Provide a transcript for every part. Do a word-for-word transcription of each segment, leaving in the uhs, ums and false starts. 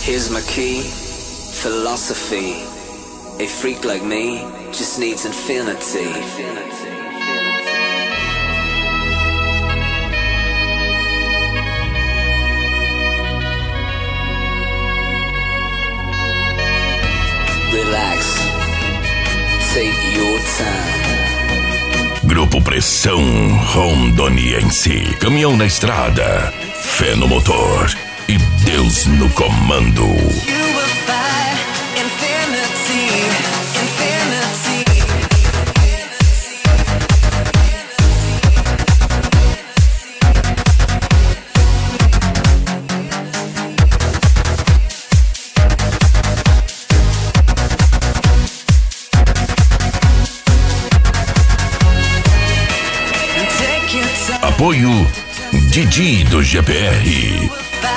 Here's my key, philosophy. A freak like me just needs infinity. Relax, take your time. Grupo Pressão Rondoniense. Caminhão na estrada, fé no motor e Deus no comando. Apoio Didi do G P R.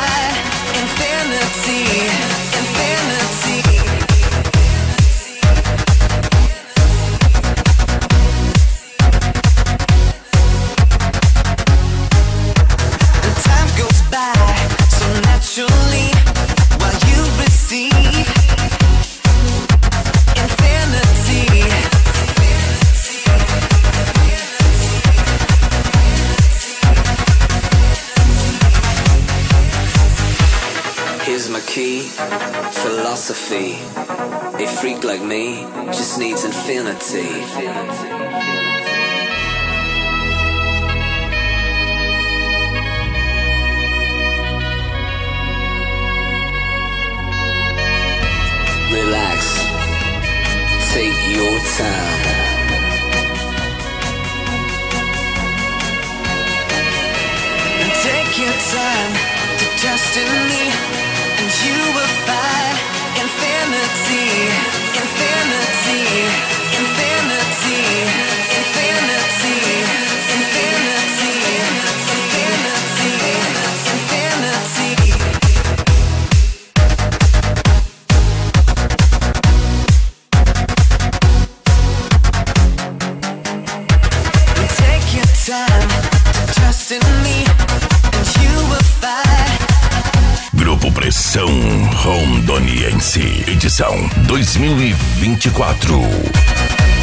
Here's my key, philosophy. A freak like me just needs infinity. Relax, take your time. Take your time to trust in me, and you will find infinity, infinity, infinity, infinity, infinity, infinity, infinity. Take your time to trust in me, and you will find. Grupo Pressão Rondoniense, edição dois mil e vinte e quatro.